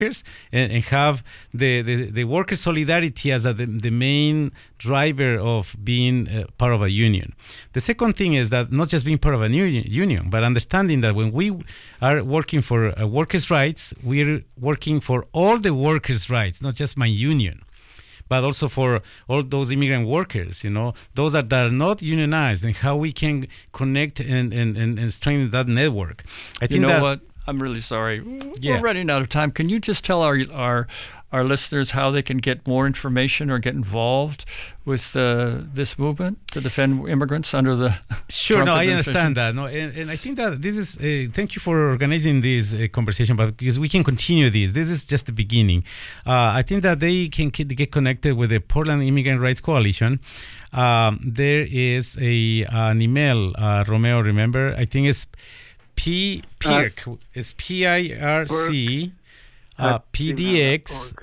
and have the worker solidarity as the main driver of being part of a union. The second thing is that not just being part of a union, but understanding that when we are working for workers' rights, we're working for all the workers' rights, not just my union, but also for all those immigrant workers, those that are not unionized, and how we can connect and strengthen that network. I think what? I'm really sorry. We're running out of time. Can you just tell our listeners how they can get more information or get involved with this movement to defend immigrants under the Sure, Trump I understand that. No, and I think that this is, thank you for organizing this conversation, but because we can continue this. This is just the beginning. I think that they can get connected with the Portland Immigrant Rights Coalition. There is an email, Romeo, remember? I think it's PIRC. It's PIRC PDX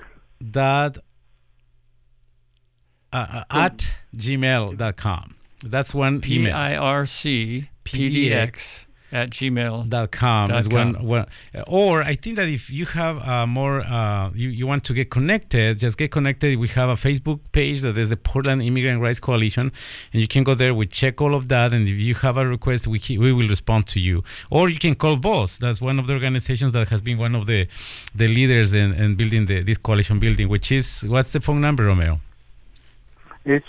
at gmail.com. That's one email. PIRC PDX at gmail.com is one. Or I think that if you have more, you want to get connected, just get connected. We have a Facebook page that is the Portland Immigrant Rights Coalition, and you can go there. We check all of that, and if you have a request, we will respond to you. Or you can call BOSS. That's one of the organizations that has been one of the leaders in building this coalition building, which is, what's the phone number, Romeo? It's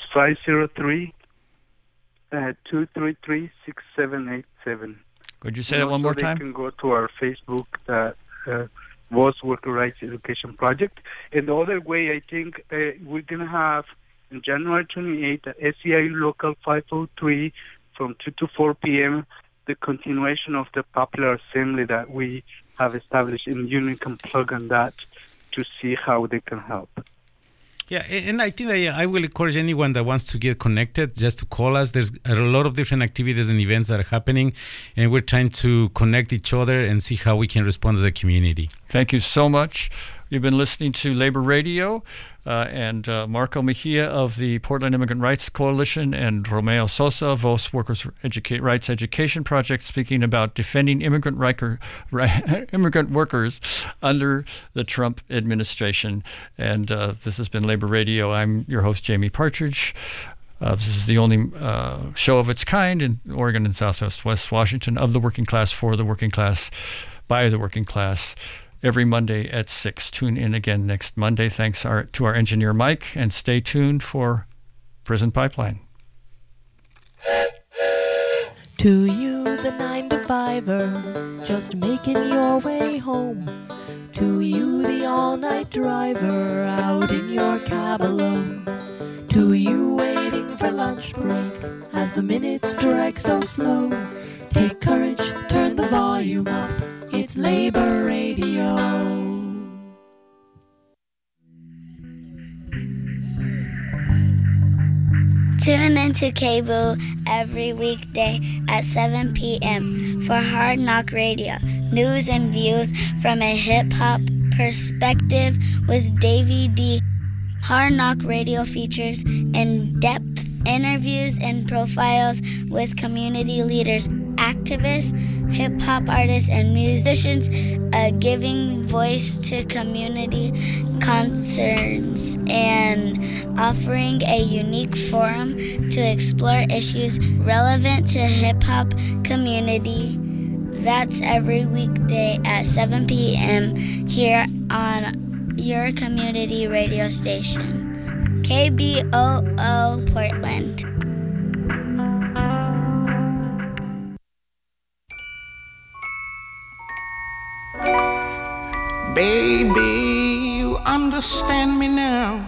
503-233-6787. Could you say that one more time? They can go to our Facebook, WOS Worker Rights Education Project. And the other way, I think we're going to have on January 28th at SEIU Local 503 from 2 to 4 p.m. the continuation of the popular assembly that we have established, and Union can plug on that to see how they can help. Yeah, and I think that I will encourage anyone that wants to get connected just to call us. There's a lot of different activities and events that are happening, and we're trying to connect each other and see how we can respond as a community. Thank you so much. You've been listening to Labor Radio, and Marco Mejia of the Portland Immigrant Rights Coalition and Romeo Sosa of WOS Workers Rights Education Project speaking about defending immigrant workers under the Trump administration. And this has been Labor Radio. I'm your host, Jamie Partridge. This is the only show of its kind in Oregon and Southwest Washington, of the working class, for the working class, by the working class, every Monday at 6. Tune in again next Monday. Thanks to our engineer, Mike, and stay tuned for Prison Pipeline. To you, the 9-to-5er, just making your way home. To you, the all-night driver, out in your cab alone. To you, waiting for lunch break, as the minutes drag so slow. Take courage, turn the volume up. It's Labor Radio. Tune into KBOO every weekday at 7 p.m. for Hard Knock Radio. News and views from a hip-hop perspective with Davey D. Hard Knock Radio features in-depth interviews and profiles with community leaders, activists, hip-hop artists, and musicians, giving voice to community concerns and offering a unique forum to explore issues relevant to hip-hop community. That's every weekday at 7 p.m. here on your community radio station. KBOO Portland. Baby, you understand me now.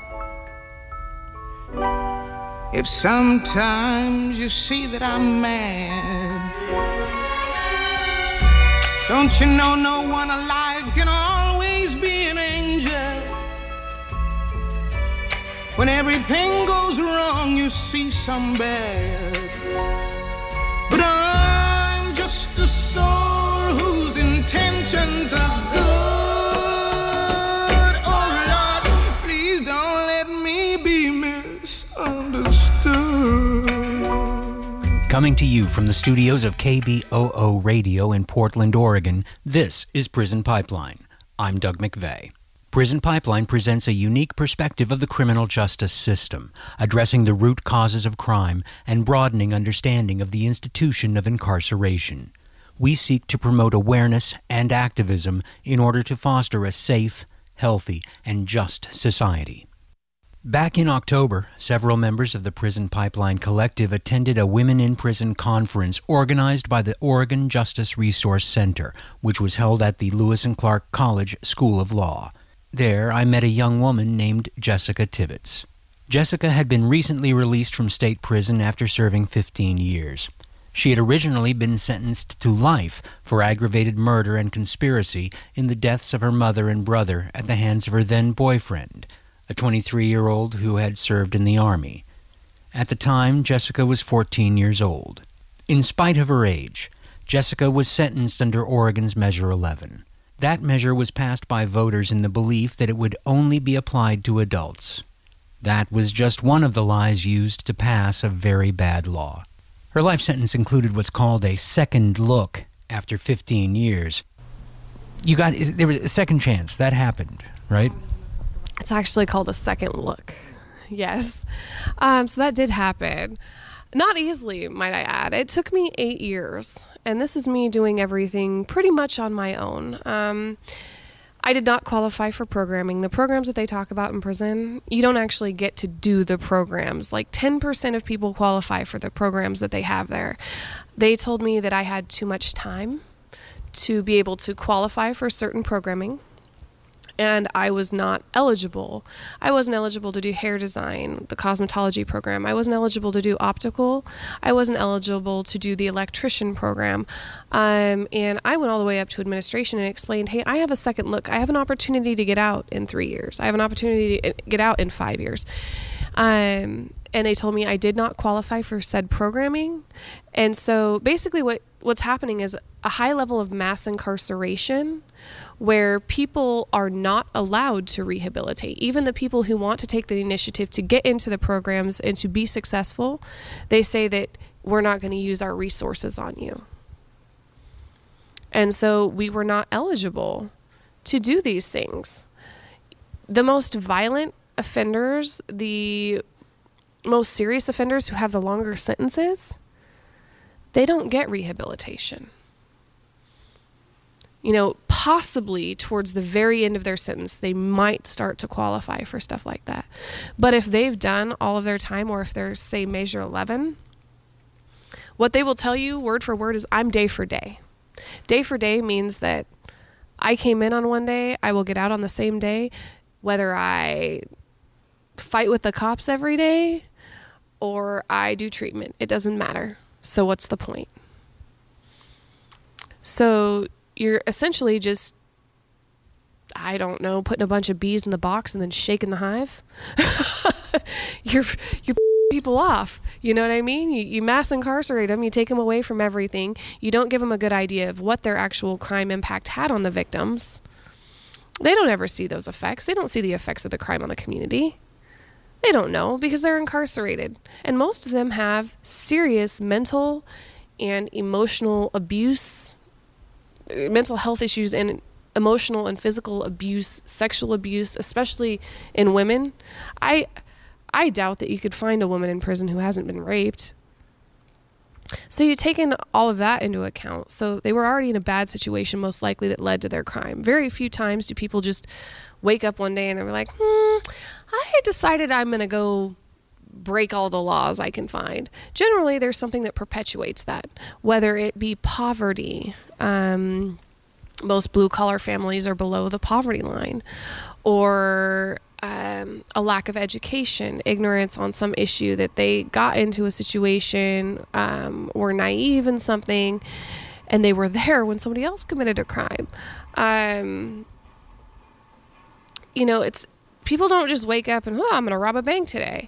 If sometimes you see that I'm mad, don't you know no one alive can always be an angel? When everything goes wrong, you see some bad. But I'm just a soul whose intentions are good. Oh Lord, please don't let me be misunderstood. Coming to you from the studios of KBOO Radio in Portland, Oregon, this is Prison Pipeline. I'm Doug McVeigh. Prison Pipeline presents a unique perspective of the criminal justice system, addressing the root causes of crime and broadening understanding of the institution of incarceration. We seek to promote awareness and activism in order to foster a safe, healthy, and just society. Back in October, several members of the Prison Pipeline Collective attended a Women in Prison conference organized by the Oregon Justice Resource Center, which was held at the Lewis and Clark College School of Law. There, I met a young woman named Jessica Tibbetts. Jessica had been recently released from state prison after serving 15 years. She had originally been sentenced to life for aggravated murder and conspiracy in the deaths of her mother and brother at the hands of her then-boyfriend, a 23-year-old who had served in the Army. At the time, Jessica was 14 years old. In spite of her age, Jessica was sentenced under Oregon's Measure 11. That measure was passed by voters in the belief that it would only be applied to adults. That was just one of the lies used to pass a very bad law. Her life sentence included what's called a second look after 15 years. There was a second chance. That happened, right? It's actually called a second look. Yes. So that did happen. Not easily, might I add. It took me 8 years, and this is me doing everything pretty much on my own. I did not qualify for programming. The programs that they talk about in prison, you don't actually get to do the programs. Like 10% of people qualify for the programs that they have there. They told me that I had too much time to be able to qualify for certain programming, and I was not eligible. I wasn't eligible to do hair design, the cosmetology program. I wasn't eligible to do optical. I wasn't eligible to do the electrician program. And I went all the way up to administration and explained, hey, I have a second look. I have an opportunity to get out in 3 years. I have an opportunity to get out in 5 years. And they told me I did not qualify for said programming. And so basically what's happening is a high level of mass incarceration where people are not allowed to rehabilitate. Even the people who want to take the initiative to get into the programs and to be successful, they say that we're not going to use our resources on you. And so we were not eligible to do these things. The most violent offenders, the most serious offenders who have the longer sentences, they don't get rehabilitation. Possibly towards the very end of their sentence, they might start to qualify for stuff like that. But if they've done all of their time, or if they're, say, Measure 11, what they will tell you word for word is, I'm day for day. Day for day means that I came in on one day, I will get out on the same day, whether I fight with the cops every day or I do treatment. It doesn't matter. So what's the point? So you're essentially just, I don't know, putting a bunch of bees in the box and then shaking the hive. You're people off. You know what I mean? You mass incarcerate them. You take them away from everything. You don't give them a good idea of what their actual crime impact had on the victims. They don't ever see those effects. They don't see the effects of the crime on the community. They don't know because they're incarcerated. And most of them have serious mental and emotional abuse, mental health issues, and emotional and physical abuse, sexual abuse, especially in women. I doubt that you could find a woman in prison who hasn't been raped. So you take in all of that into account. So they were already in a bad situation, most likely, that led to their crime. Very few times do people just wake up one day and they're like, I decided I'm going to go break all the laws I can find. Generally, there's something that perpetuates that, whether it be poverty. Most blue-collar families are below the poverty line, or a lack of education, ignorance on some issue that they got into a situation, were naive in something, and they were there when somebody else committed a crime. It's people don't just wake up and, I'm going to rob a bank today.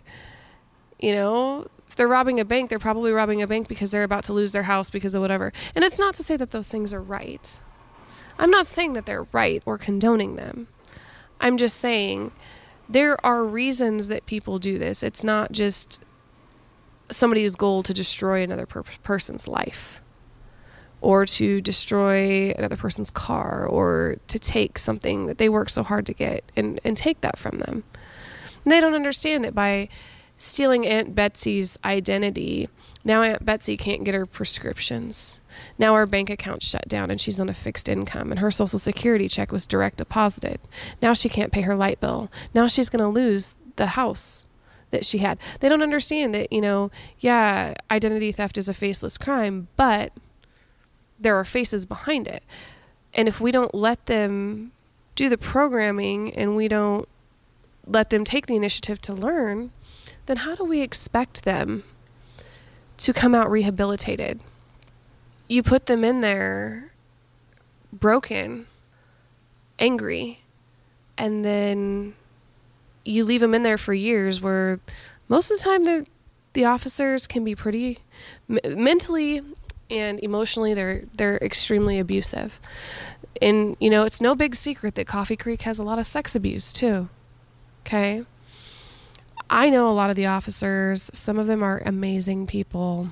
If they're robbing a bank, they're probably robbing a bank because they're about to lose their house because of whatever. And it's not to say that those things are right. I'm not saying that they're right or condoning them. I'm just saying there are reasons that people do this. It's not just somebody's goal to destroy another person's life or to destroy another person's car, or to take something that they work so hard to get and take that from them. And they don't understand that by stealing Aunt Betsy's identity, now Aunt Betsy can't get her prescriptions. Now her bank account's shut down and she's on a fixed income, and her Social Security check was direct deposited. Now she can't pay her light bill. Now she's going to lose the house that she had. They don't understand that, identity theft is a faceless crime, but there are faces behind it. And if we don't let them do the programming and we don't let them take the initiative to learn, then how do we expect them to come out rehabilitated? You put them in there broken, angry, and then you leave them in there for years, where most of the time the officers can be pretty mentally and emotionally, they're extremely abusive. And it's no big secret that Coffee Creek has a lot of sex abuse too. Okay? I know a lot of the officers. Some of them are amazing people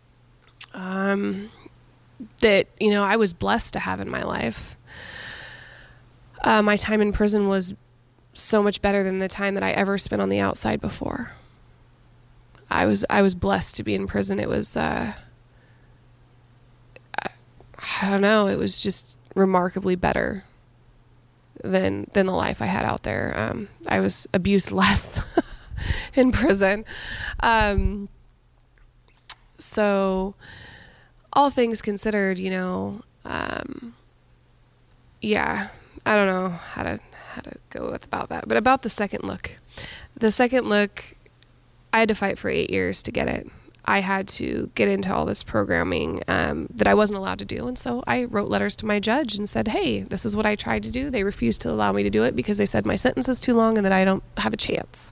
that I was blessed to have in my life. My time in prison was so much better than the time that I ever spent on the outside before. I was blessed to be in prison. It was I don't know, it was just remarkably better than the life I had out there. I was abused less in prison. So all things considered, I don't know how to go about that. But about the second look. The second look, I had to fight for 8 years to get it. I had to get into all this programming that I wasn't allowed to do. And so I wrote letters to my judge and said, hey, this is what I tried to do. They refused to allow me to do it because they said my sentence is too long and that I don't have a chance.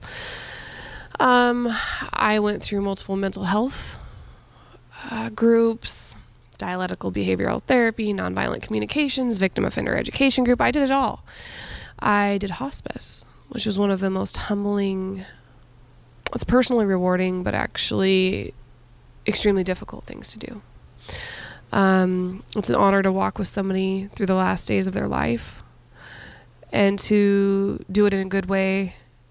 I went through multiple mental health groups, dialectical behavioral therapy, nonviolent communications, victim offender education group. I did it all. I did hospice, which was one of the most humbling, it's personally rewarding, but actually extremely difficult things to do. It's an honor to walk with somebody through the last days of their life and to do it in a good way.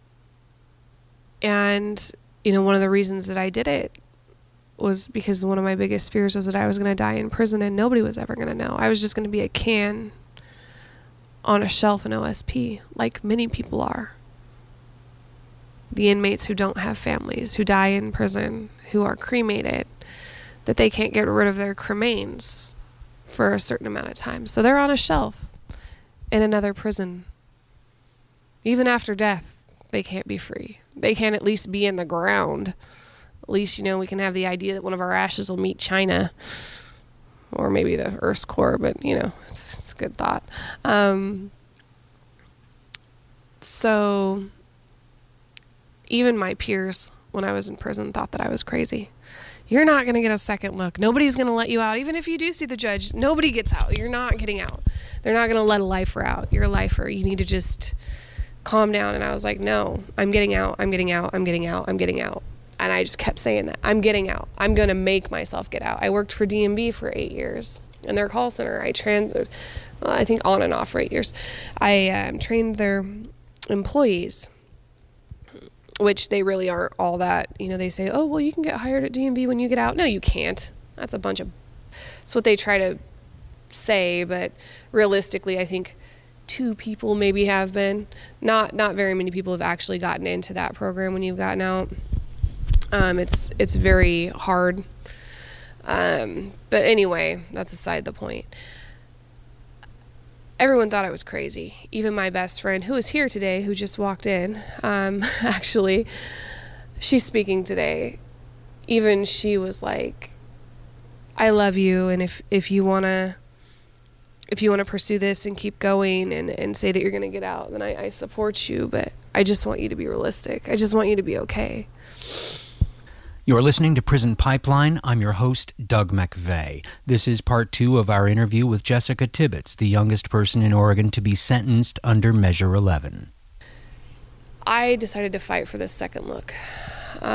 And, one of the reasons that I did it was because one of my biggest fears was that I was going to die in prison and nobody was ever going to know. I was just going to be a can on a shelf in OSP, like many people are. The inmates who don't have families, who die in prison, who are cremated, that they can't get rid of their cremains for a certain amount of time. So they're on a shelf in another prison. Even after death, they can't be free. They can't at least be in the ground. At least, we can have the idea that one of our ashes will meet China or maybe the Earth's core, but, it's a good thought. So even my peers when I was in prison thought that I was crazy. You're not going to get a second look. Nobody's going to let you out. Even if you do see the judge, nobody gets out. You're not getting out. They're not going to let a lifer out. You're a lifer. You need to just calm down. And I was like, no, I'm getting out. I'm getting out. I'm getting out. I'm getting out. And I just kept saying that. I'm getting out. I'm going to make myself get out. I worked for DMV for 8 years in their call center. I think on and off for 8 years. I trained their employees, which they really aren't all that, they say, oh, well, you can get hired at DMV when you get out. No, you can't. That's what they try to say, but realistically, I think 2 people maybe have been. Not very many people have actually gotten into that program when you've gotten out. It's very hard. But anyway, that's aside the point. Everyone thought I was crazy. Even my best friend, who is here today, who just walked in, actually, she's speaking today. Even she was like, I love you, and if you want to pursue this and keep going and say that you're going to get out, then I support you, but I just want you to be realistic. I just want you to be okay. You're listening to Prison Pipeline. I'm your host, Doug McVeigh. This is part 2 of our interview with Jessica Tibbetts, the youngest person in Oregon to be sentenced under Measure 11. I decided to fight for this second look.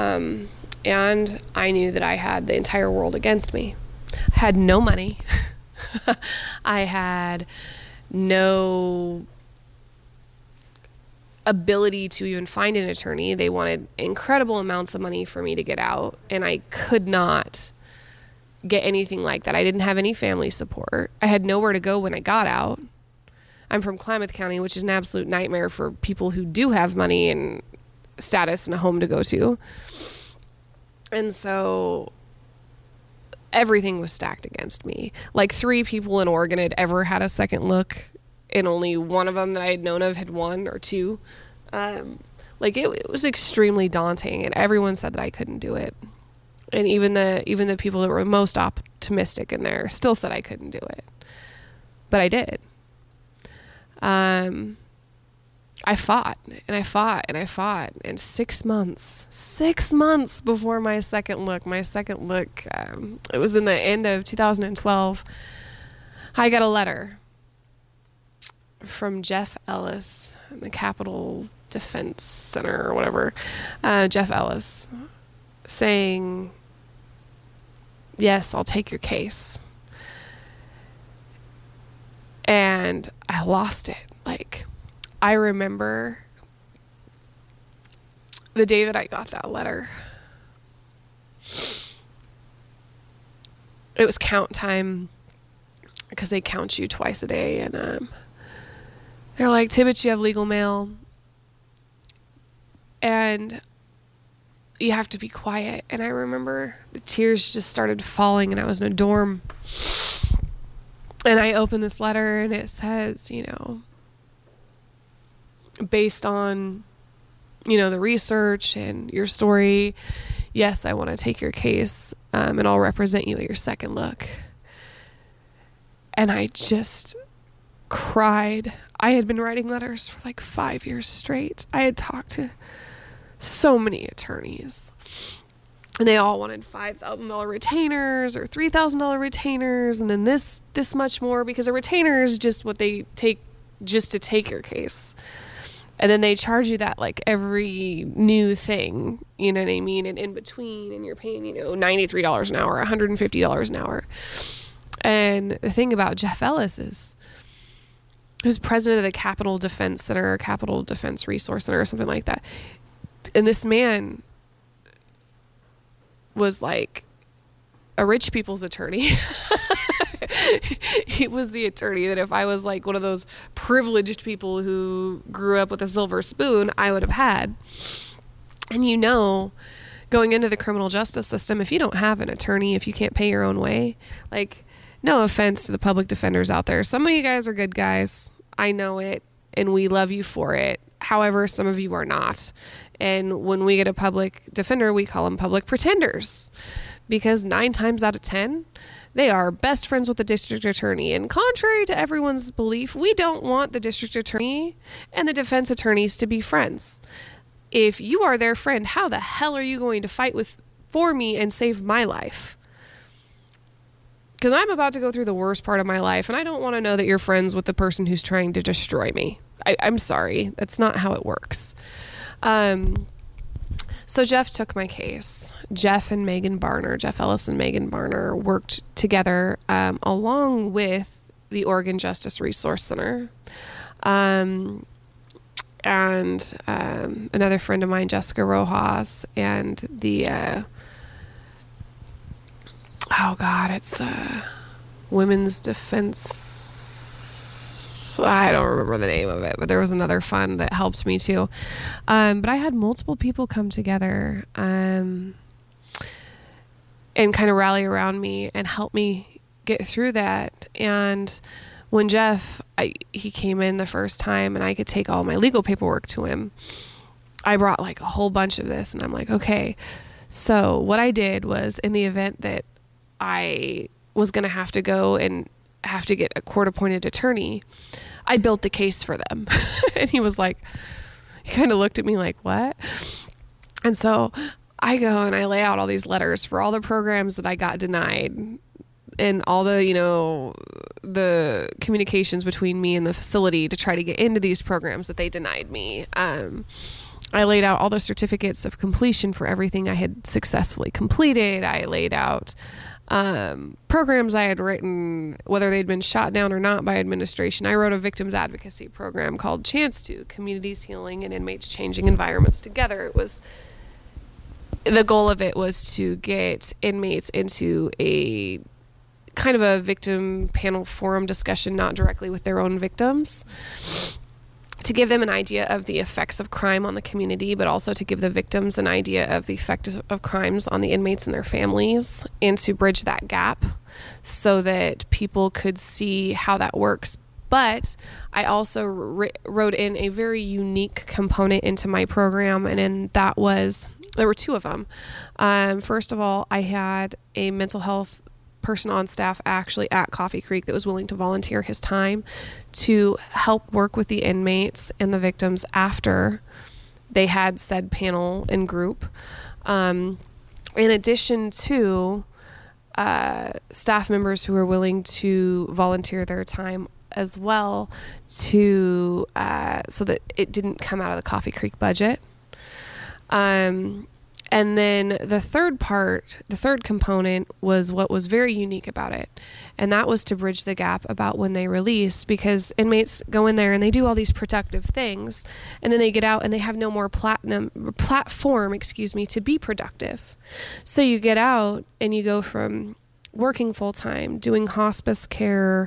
And I knew that I had the entire world against me. I had no money. I had no ability to even find an attorney. They wanted incredible amounts of money for me to get out, and I could not get anything like that. I didn't have any family support. I had nowhere to go when I got out. I'm from Klamath County, which is an absolute nightmare for people who do have money and status and a home to go to. And so everything was stacked against me. Like 3 people in Oregon had ever had a second look, and only one of them that I had known of had won, or 2. Like it was extremely daunting, and everyone said that I couldn't do it. And even the people that were most optimistic in there still said I couldn't do it. But I did. I fought and I fought and I fought. And 6 months before my second look, it was in the end of 2012, I got a letter from Jeff Ellis, the Capitol Defense Center or whatever, Jeff Ellis, saying, yes, I'll take your case. And I lost it. Like, I remember the day that I got that letter. It was count time, because they count you twice a day. And they're like, Tibbetts, you have legal mail. And you have to be quiet. And I remember the tears just started falling, and I was in a dorm. And I opened this letter, and it says, based on, the research and your story, yes, I want to take your case, and I'll represent you at your second look. And I just cried. I had been writing letters for like 5 years straight. I had talked to so many attorneys, and they all wanted $5,000 retainers or $3,000 retainers, and then this much more, because a retainer is just what they take just to take your case. And then they charge you that like every new thing, you know what I mean? And in between, and you're paying, $93 an hour, $150 an hour. And the thing about Jeff Ellis is, he was president of the Capitol Defense Center, or Capitol Defense Resource Center, or something like that. And this man was like a rich people's attorney. He was the attorney that if I was like one of those privileged people who grew up with a silver spoon, I would have had. And going into the criminal justice system, if you don't have an attorney, if you can't pay your own way, like, no offense to the public defenders out there, some of you guys are good guys. I know it, and we love you for it. However, some of you are not. And when we get a public defender, we call them public pretenders, because 9 times out of 10, they are best friends with the district attorney. And contrary to everyone's belief, we don't want the district attorney and the defense attorneys to be friends. If you are their friend, how the hell are you going to fight for me and save my life? Because I'm about to go through the worst part of my life, and I don't want to know that you're friends with the person who's trying to destroy me. I'm sorry. That's not how it works. So Jeff took my case. Jeff and Megan Barner, Jeff Ellis and Megan Barner, worked together along with the Oregon Justice Resource Center. And another friend of mine, Jessica Rojas, and the, it's Women's Defense. I don't remember the name of it, but there was another fund that helped me too. But I had multiple people come together and kind of rally around me and help me get through that. And when Jeff, he came in the first time, and I could take all my legal paperwork to him, I brought like a whole bunch of this, and I'm like, okay. So what I did was, in the event that I was going to have to go and have to get a court-appointed attorney, I built the case for them. And he was like, he kind of looked at me like, what? And so I go and I lay out all these letters for all the programs that I got denied, and all the, the communications between me and the facility to try to get into these programs that they denied me. I laid out all the certificates of completion for everything I had successfully completed. I laid out programs I had written, whether they'd been shot down or not by administration. I wrote a victims advocacy program called Chance to: Communities Healing and Inmates Changing Environments Together. It was, the goal of it was to get inmates into a kind of a victim panel forum discussion, not directly with their own victims, to give them an idea of the effects of crime on the community, but also to give the victims an idea of the effect of crimes on the inmates and their families, and to bridge that gap so that people could see how that works. But I also wrote in a very unique component into my program, and that was, there were two of them. First of all, I had a mental health person on staff actually at Coffee Creek that was willing to volunteer his time to help work with the inmates and the victims after they had said panel and group. In addition to staff members who were willing to volunteer their time as well, to so that it didn't come out of the Coffee Creek budget. And then the third component was what was very unique about it. And that was to bridge the gap about when they release, because inmates go in there and they do all these productive things, and then they get out and they have no more platform, to be productive. So you get out and you go from working full time, doing hospice care,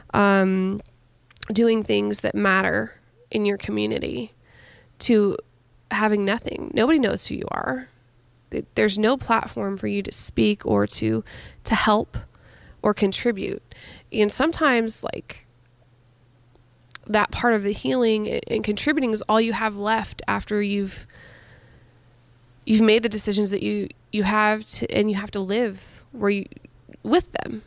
doing things that matter in your community, to having nothing. Nobody knows who you are. There's no platform for you to speak or to help or contribute. And sometimes, like, that part of the healing and contributing is all you have left after you've made the decisions that you have to, and you have to live with them.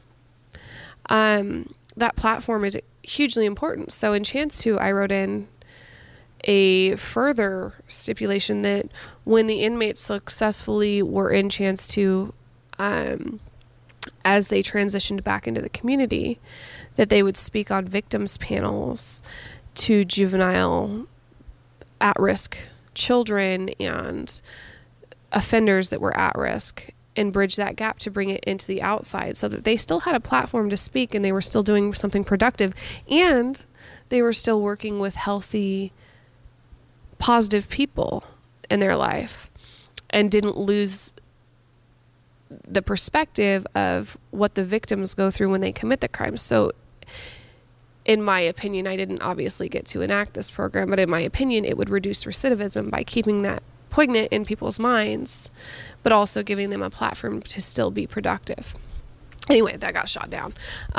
That platform is hugely important. So in Chance to, I wrote in a further stipulation that when the inmates successfully were in Chance to, as they transitioned back into the community, that they would speak on victims panels to juvenile at-risk children and offenders that were at risk, and bridge that gap to bring it into the outside so that they still had a platform to speak and they were still doing something productive, and they were still working with healthy, positive people in their life, and didn't lose the perspective of what the victims go through when they commit the crimes. So in my opinion, I didn't obviously get to enact this program, but in my opinion, it would reduce recidivism by keeping that poignant in people's minds, but also giving them a platform to still be productive. Anyway, that got shot down.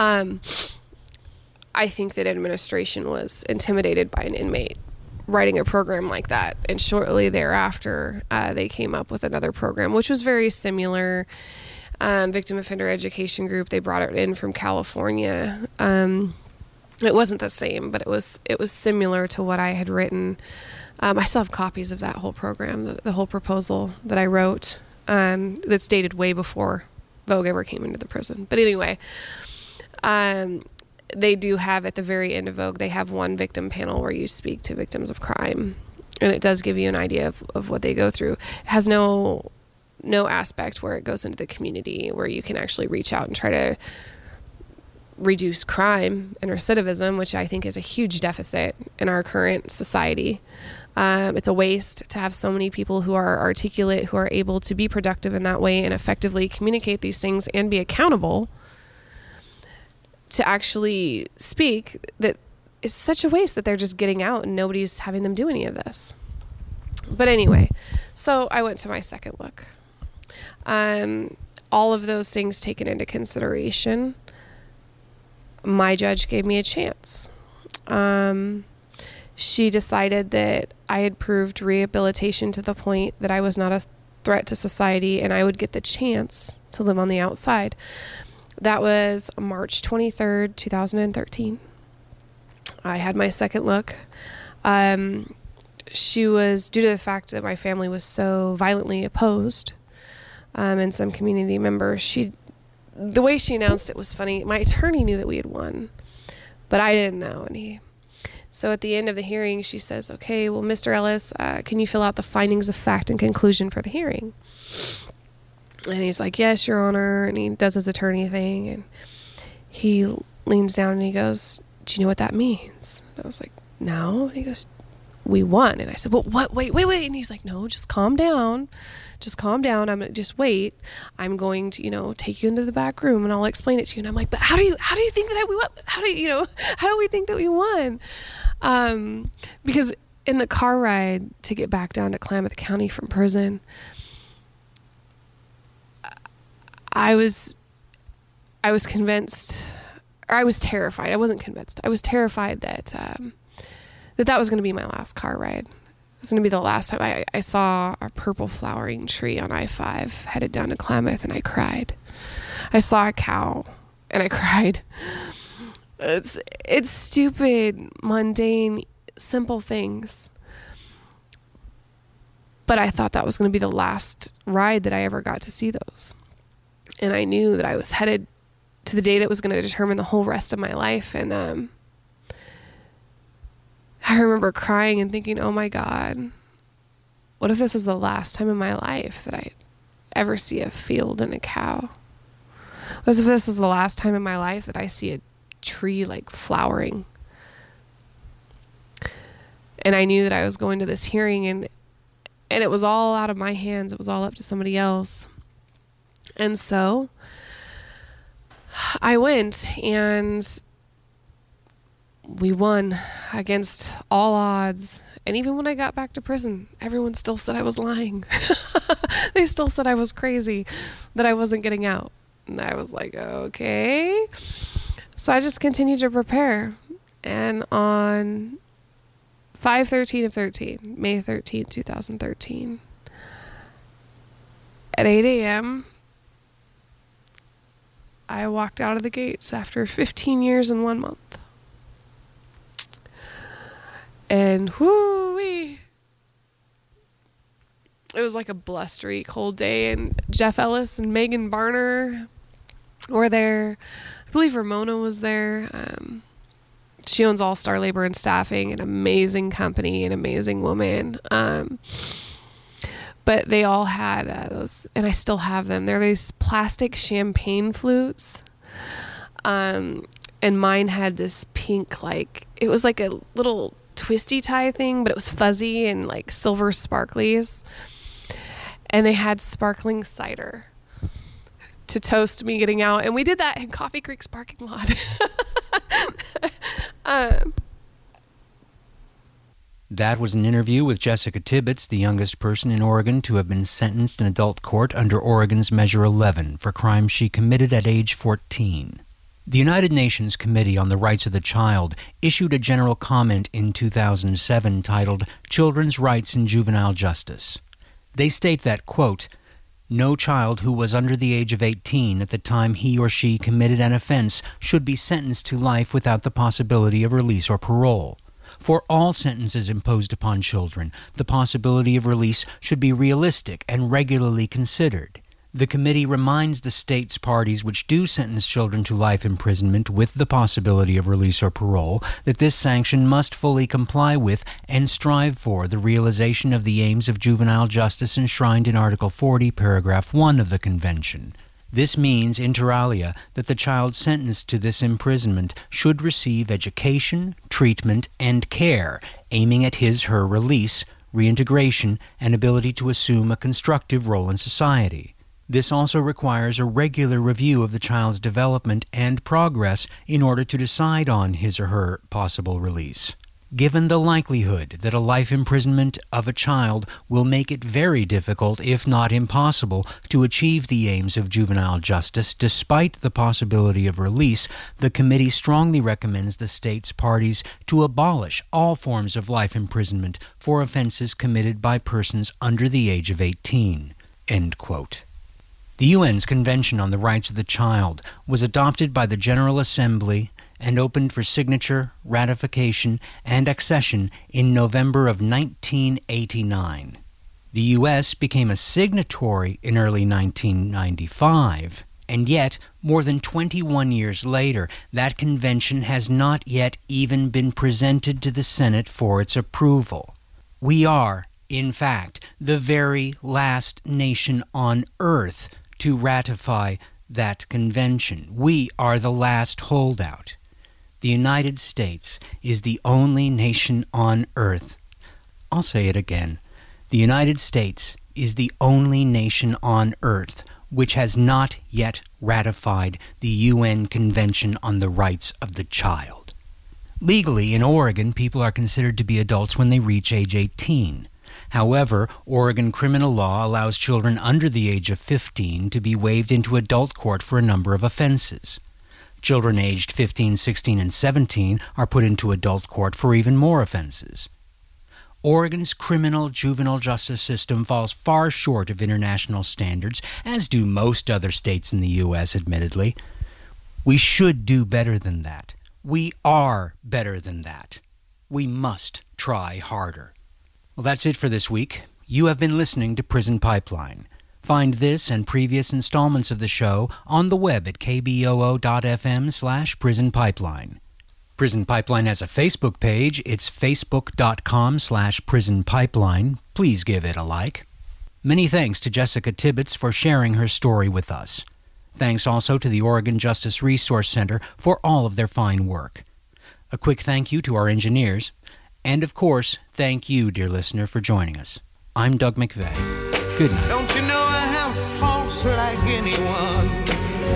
I think that administration was intimidated by an inmate writing a program like that, and shortly thereafter they came up with another program which was very similar. Victim Offender Education Group, they brought it in from California. It wasn't the same, but it was similar to what I had written. I still have copies of that whole program, the whole proposal that I wrote, that's dated way before Vogue ever came into the prison. But anyway, they do have, at the very end of Vogue, they have one victim panel where you speak to victims of crime, and it does give you an idea of what they go through. It has no aspect where it goes into the community, where you can actually reach out and try to reduce crime and recidivism, which I think is a huge deficit in our current society. It's a waste to have so many people who are articulate, who are able to be productive in that way and effectively communicate these things and be accountable, to actually speak, that it's such a waste that they're just getting out and nobody's having them do any of this. But anyway, so I went to my second look. All of those things taken into consideration, my judge gave me a chance. She decided that I had proved rehabilitation to the point that I was not a threat to society and I would get the chance to live on the outside. That was March 23rd, 2013. I had my second look. She was, due to the fact that my family was so violently opposed, and some community members, the way she announced it was funny. My attorney knew that we had won, but I didn't know. So at the end of the hearing, she says, "Okay, well, Mr. Ellis, can you fill out the findings of fact and conclusion for the hearing?" And he's like, yes, Your Honor. And he does his attorney thing. And he leans down and he goes, do you know what that means? And I was like, no. And he goes, we won. And I said, well, what? Wait. And he's like, no, just calm down. Just calm down. I'm going to just wait. I'm going to, take you into the back room and I'll explain it to you. And I'm like, but how do you think that we won? How do we think that we won? Because in the car ride to get back down to Klamath County from prison, I was convinced, or I was terrified. I wasn't convinced. I was terrified that that was going to be my last car ride. It was going to be the last time I saw a purple flowering tree on I-5 headed down to Klamath, and I cried. I saw a cow and I cried. It's stupid, mundane, simple things. But I thought that was going to be the last ride that I ever got to see those. And I knew that I was headed to the day that was going to determine the whole rest of my life. And I remember crying and thinking, oh my God, what if this is the last time in my life that I ever see a field and a cow? What if this is the last time in my life that I see a tree like flowering? And I knew that I was going to this hearing, and it was all out of my hands. It was all up to somebody else. And so I went, and we won against all odds. And even when I got back to prison, everyone still said I was lying. They still said I was crazy, that I wasn't getting out. And I was like, okay. So I just continued to prepare. And on 5/13/13, May 13, 2013, at 8 a.m., I walked out of the gates after 15 years and 1 month. And whoo-wee, it was like a blustery, cold day, and Jeff Ellis and Megan Barner were there. I believe Ramona was there. She owns All Star Labor and Staffing, an amazing company, an amazing woman. But they all had those, and I still have them. They're these plastic champagne flutes. And mine had this pink, it was like a little twisty tie thing, but it was fuzzy and like silver sparklies. And they had sparkling cider to toast me getting out. And we did that in Coffee Creek's parking lot. That was an interview with Jessica Tibbetts, the youngest person in Oregon to have been sentenced in adult court under Oregon's Measure 11 for crimes she committed at age 14. The United Nations Committee on the Rights of the Child issued a general comment in 2007 titled Children's Rights in Juvenile Justice. They state that, quote, no child who was under the age of 18 at the time he or she committed an offense should be sentenced to life without the possibility of release or parole. For all sentences imposed upon children, the possibility of release should be realistic and regularly considered. The committee reminds the states parties which do sentence children to life imprisonment with the possibility of release or parole that this sanction must fully comply with and strive for the realization of the aims of juvenile justice enshrined in Article 40, Paragraph 1 of the Convention. This means, inter alia, that the child sentenced to this imprisonment should receive education, treatment, and care, aiming at his/her release, reintegration, and ability to assume a constructive role in society. This also requires a regular review of the child's development and progress in order to decide on his or her possible release. Given the likelihood that a life imprisonment of a child will make it very difficult, if not impossible, to achieve the aims of juvenile justice despite the possibility of release, the committee strongly recommends the states parties to abolish all forms of life imprisonment for offenses committed by persons under the age of 18. End quote. The UN's Convention on the Rights of the Child was adopted by the General Assembly and opened for signature, ratification, and accession in November of 1989. The U.S. became a signatory in early 1995, and yet, more than 21 years later, that convention has not yet even been presented to the Senate for its approval. We are, in fact, the very last nation on Earth to ratify that convention. We are the last holdout. The United States is the only nation on earth. I'll say it again. The United States is the only nation on earth which has not yet ratified the UN Convention on the Rights of the Child. Legally, in Oregon, people are considered to be adults when they reach age 18. However, Oregon criminal law allows children under the age of 15 to be waived into adult court for a number of offenses. Children aged 15, 16, and 17 are put into adult court for even more offenses. Oregon's criminal juvenile justice system falls far short of international standards, as do most other states in the U.S., admittedly. We should do better than that. We are better than that. We must try harder. Well, that's it for this week. You have been listening to Prison Pipeline. Find this and previous installments of the show on the web at kboo.fm/Prison Pipeline. Prison Pipeline has a Facebook page. It's facebook.com/Prison Pipeline. Please give it a like. Many thanks to Jessica Tibbetts for sharing her story with us. Thanks also to the Oregon Justice Resource Center for all of their fine work. A quick thank you to our engineers. And of course, thank you, dear listener, for joining us. I'm Doug McVeigh. Good night. Don't you know I have faults like anyone?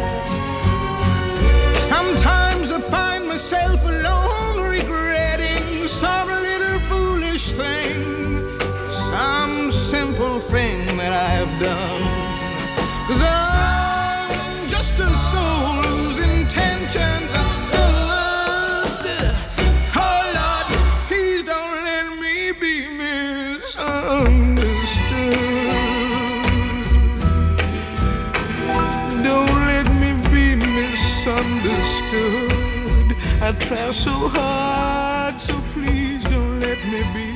Sometimes I find myself alone regretting some little foolish thing, some simple thing that I have done. 'Cause I'm just a soul whose intentions are good. Oh Lord, please don't let me be misunderstood. Don't let me be misunderstood. I try so hard, so please don't let me be